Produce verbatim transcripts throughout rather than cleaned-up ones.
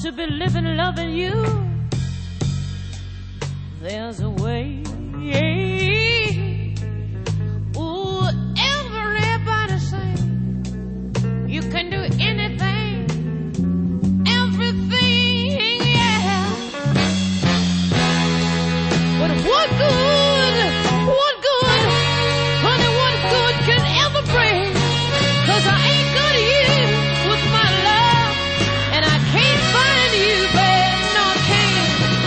to be living, loving you. There's a way. Ooh, everybody say you can do anything, everything, yeah. But what good, what good, honey, what good can ever bring? 'Cause I ain't got you with my love, and I can't find you, babe, no, I can't.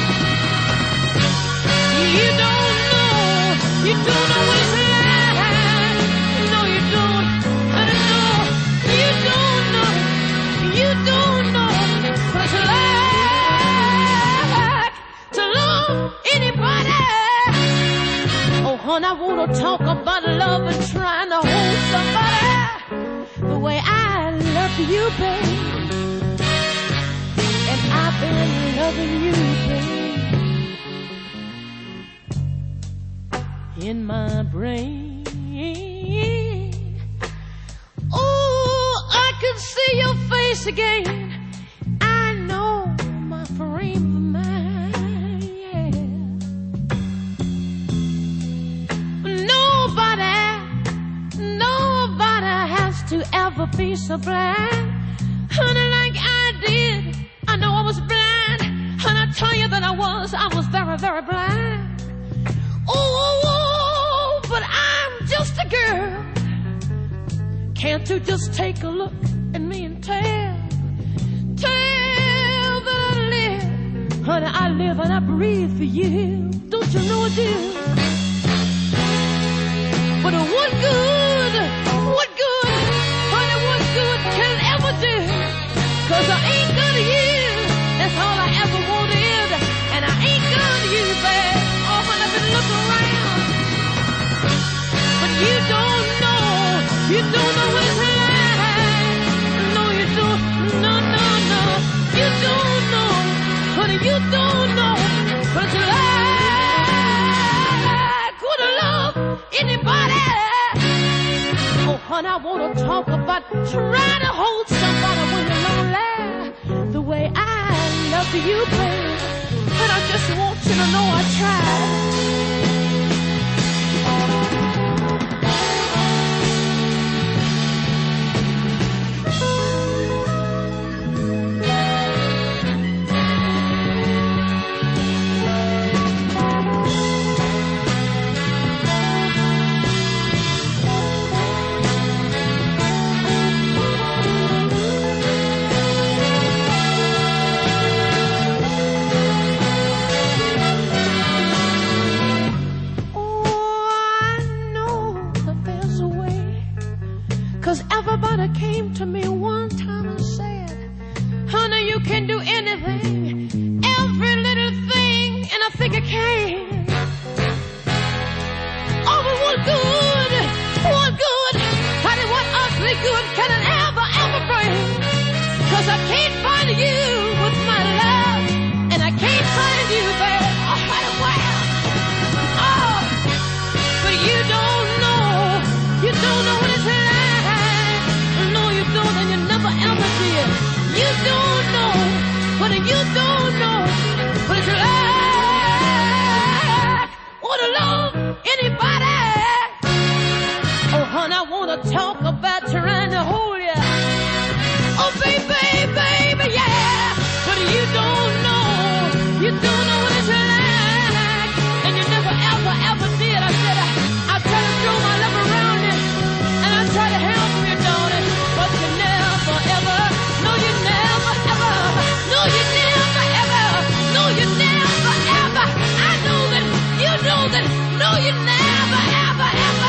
You don't know, you don't know what it's like. No, you don't, I don't know. You don't know, you don't know what it's like to love anybody. Oh, honey, I wanna talk about love and trying to hold somebody the way I love you, babe. And I've been loving you, babe. In my brain, oh, I can see your face again. I know my frame of mind, yeah. Nobody, nobody has to ever be so blind, honey, like I did. I know I was blind, and I tell you that I was, I was very, very blind. Oh, oh, oh, but I'm just a girl. Can't you just take a look at me and tell, tell that I live, honey, I live and I breathe for you. Don't you know I do? But what good, what good, honey, what good can it ever do? 'Cause I ain't got you, that's all I ever wanted, and I ain't got you, babe. Oh, honey, I've been looking around, but you don't know, you don't know what it's like. No, you don't, no, no, no, you don't know, honey, you don't know what it's like. Would I love anybody? Oh, honey, I wanna talk about trying to hold somebody when you're lonely the way I love you, babe. And I just want you to know I tried. Everybody came to me one time and said, honey, you can do anything, every little thing, and I think I can. Oh, but what good, what good, honey, what earthly good can it ever, ever bring? 'Cause I can't find you with my love, and I can't find you, babe. Oh, honey, wow. Oh, but you don't know, you don't know what it's like. And you never ever did. You don't know, but you don't know what it's like. Wanna love anybody? Oh, honey, I wanna talk about trying to hold you. Oh, baby, baby, yeah. But you don't know, you don't know what it's like. And you never ever, ever did. I said, I, I try to throw my love around you, and I try to help you, darling. But you never ever, no you never ever, no you never ever, no you never ever. I know that, you know that, no you never ever ever.